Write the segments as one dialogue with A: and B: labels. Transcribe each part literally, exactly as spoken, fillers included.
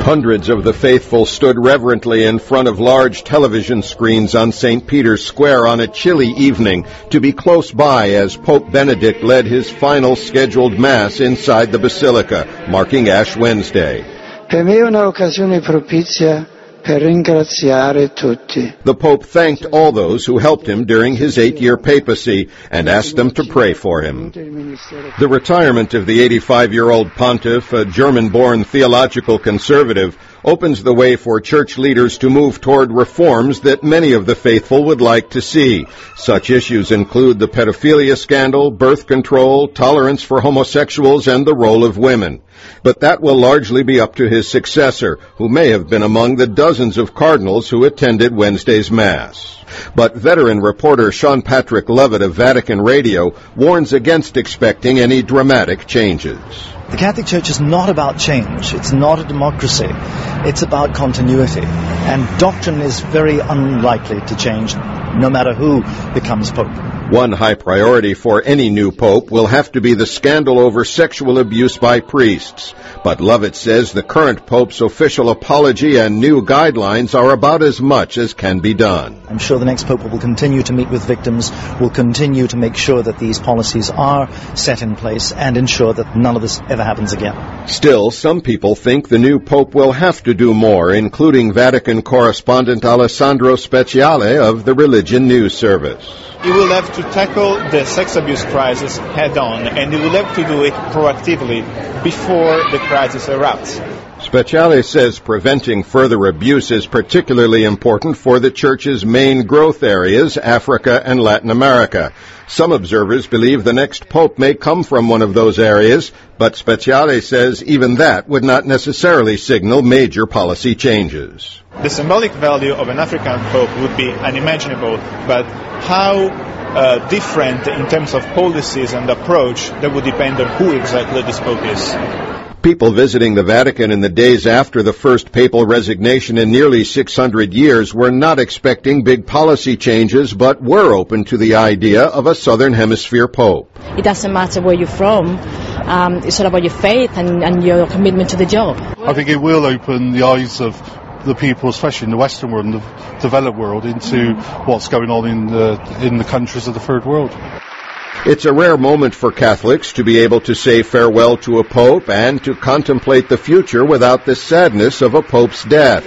A: Hundreds of the faithful stood reverently in front of large television screens on Saint Peter's Square on a chilly evening to be close by as Pope Benedict led his final scheduled Mass inside the Basilica, marking Ash Wednesday.
B: Per me è un'occasione propizia per ringraziare tutti.
A: The Pope thanked all those who helped him during his eight-year papacy and asked them to pray for him. The retirement of the eighty-five-year-old pontiff, a German-born theological conservative, opens the way for church leaders to move toward reforms that many of the faithful would like to see. Such issues include the pedophilia scandal, birth control, tolerance for homosexuals, and the role of women. But that will largely be up to his successor, who may have been among the dozens of cardinals who attended Wednesday's Mass. But veteran reporter Sean Patrick Lovett of Vatican Radio warns against expecting any dramatic changes.
C: The Catholic Church is not about change. It's not a democracy. It's about continuity. And doctrine is very unlikely to change, no matter who becomes Pope.
A: One high priority for any new pope will have to be the scandal over sexual abuse by priests. But Lovett says the current pope's official apology and new guidelines are about as much as can be done.
C: I'm sure the next pope will continue to meet with victims, will continue to make sure that these policies are set in place and ensure that none of this ever happens again.
A: Still, some people think the new pope will have to do more, including Vatican correspondent Alessandro Speciale of the Religion News Service.
D: He will have to tackle the sex abuse crisis head-on, and he will have to do it proactively before the crisis erupts.
A: Speciale says preventing further abuse is particularly important for the Church's main growth areas, Africa and Latin America. Some observers believe the next pope may come from one of those areas, but Speciale says even that would not necessarily signal major policy changes.
D: The symbolic value of an African pope would be unimaginable, but how uh, different in terms of policies and approach, that would depend on who exactly this pope is.
A: People visiting the Vatican in the days after the first papal resignation in nearly six hundred years were not expecting big policy changes, but were open to the idea of a Southern Hemisphere pope.
E: It doesn't matter where you're from. Um, it's all about your faith and, and your commitment to the job.
F: I think it will open the eyes of the people, especially in the Western world and the developed world, into what's going on in the, in the countries of the Third World.
A: It's a rare moment for Catholics to be able to say farewell to a pope and to contemplate the future without the sadness of a pope's death.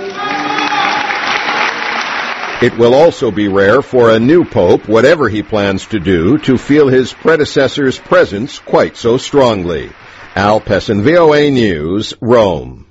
A: It will also be rare for a new pope, whatever he plans to do, to feel his predecessor's presence quite so strongly. Al Pessin, V O A News, Rome.